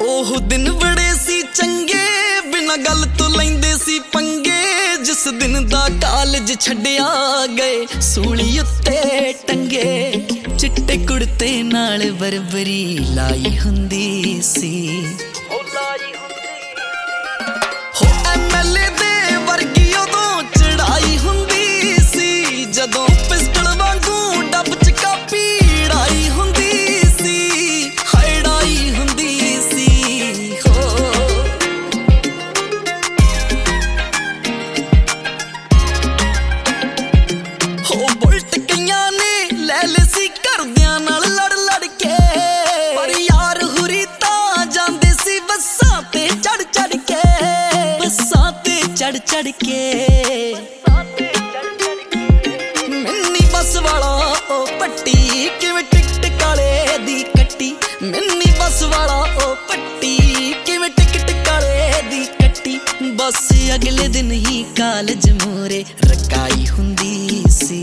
ओह दिन बड़े सी चंगे बिना गल तो लैंदे सी पंगे जिस दिन दा कालज छड्डिया गए सूली उत्ते टंगे चिट्टे कुड़ते नाल बरबरी लाई हुंदी सी हो MLA दे वर्गी उदों चढ़ाई हुंदी सी जदों पिस्टल वांगू डब च कापी ड़ाई हुंदी सी हायड़ाई हुंदी सी हो बुलट कईयां ने लै ले सी घरदियां नाल लड़ लड़ के पर यार हुरी तां जांदे सी बस्सां ते चढ़ चढ़ के बस्सां ते चढ़ चढ़ के मिन्नी बस वाला ओ पट्टी किवें टिकट काले दी कट्टी मिन्नी बस वाला ओ पट्टी किवें टिकट काले दी कट्टी बस अगले दिन ही कालज मोरे रकाई हुंदी सी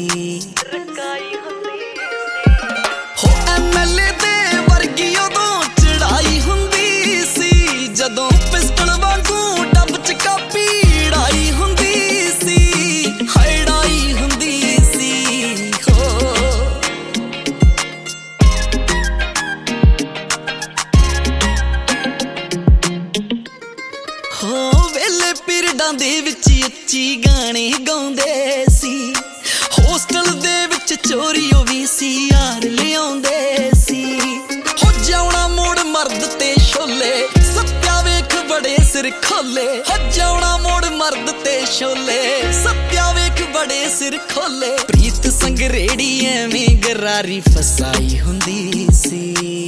हो MLA दे वर्गी उदों चढ़ाई हुंदी सी जदों पिस्टल वांगू डब च कापी ड़ाई हुंदी सी हायड़ाई हुंदी सी हो वेले पीरियडां दे विच उच्ची गाने गाउंदे सी होस्टल दे विच चोरी ओ VCR लियाउंदे सी हो जाउणा मोड़ मर्द ते शोले सत्या वेख बड़े सिर खोले हो जाउणा मोड़ मर्द ते शोले सत्या वेख बड़े सिर खोले प्रीत संग रेड़ी एवें गरारी फसाई हुंदी सी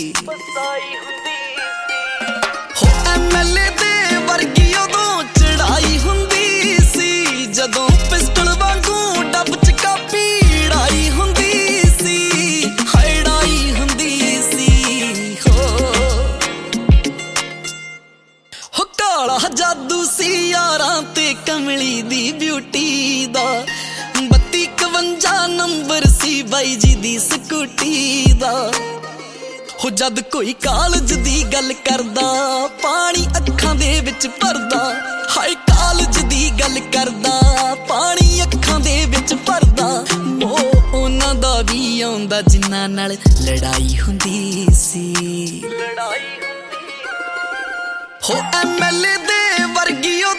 हो MLA दे वर्गी उदों चढ़ाई हुंदी सी जदों पिस्टल वांगू डब च कापी ड़ाई हुंदी सी हायड़ाई हुंदी सी हो काला जादू सी यारां ते कमली दी ब्यूटी दा 3251 नंबर सी बाई जी दी स्कूटी दा हो जद कोई कालज दी गल करदा पानी अखां दे विच भरदा हाय कालज दी गल करदा पानी अखां दे विच भरदा मोह उन्हां दा वी आउंदा जिन्हां नाल लड़ाई हुंदी सी हो MLA दे वर्गी